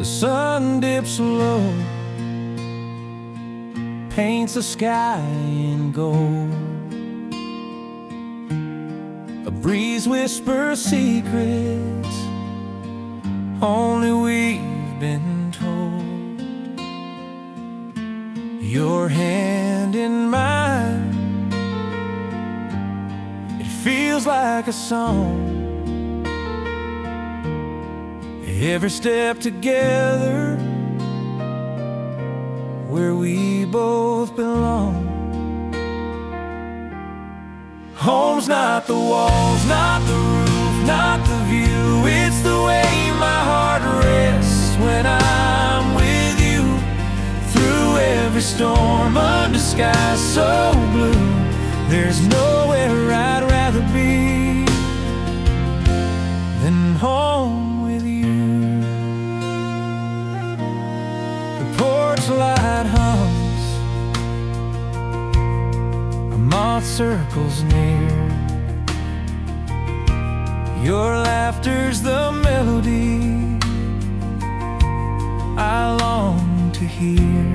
sun dips low, paints the sky in gold. A breeze whispers secrets only we've been told. Your hand in mine, it feels like a song. Every step together, where we both belong. Home's not the walls, not the roof, not the view. It's the way my heart rests when I'm with you. Through every storm, under skies so blue, there's nowhere I'd rather be than home with you. The porch light hums, a moth circles near. Your laughter's the melody I long to hear.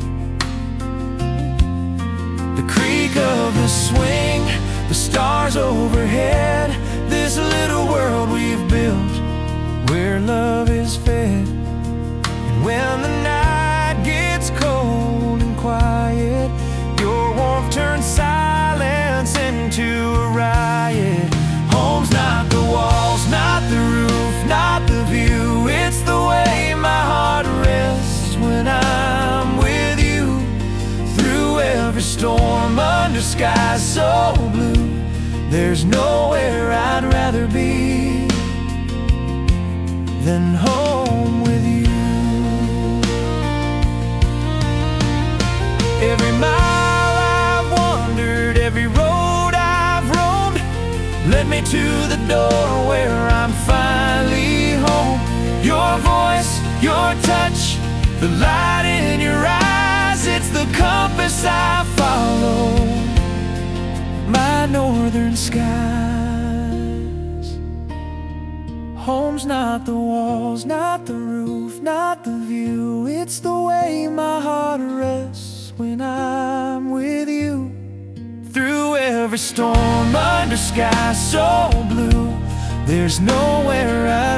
The creak of the swing, the stars overhead, this little world we've built where love is fed. And when the night gets cold and quiet, your warmth turns silence into a riot. Home's not the walls, not the roof, not the view. It's the way my heart rests when I'm with you. Through every storm, under skies so blue, there's nowhere I'd rather be than home with you. Every mile I've wandered, every road I've roamed, led me to the door where I'm finally home. Your voice, your touch, the light in your eyes, it's the compass I follow, my northern skies. Home's not the walls, not the roof, not the view. It's the way my heart rests when I'm with you. Through every storm, under skies so blue, there's nowhere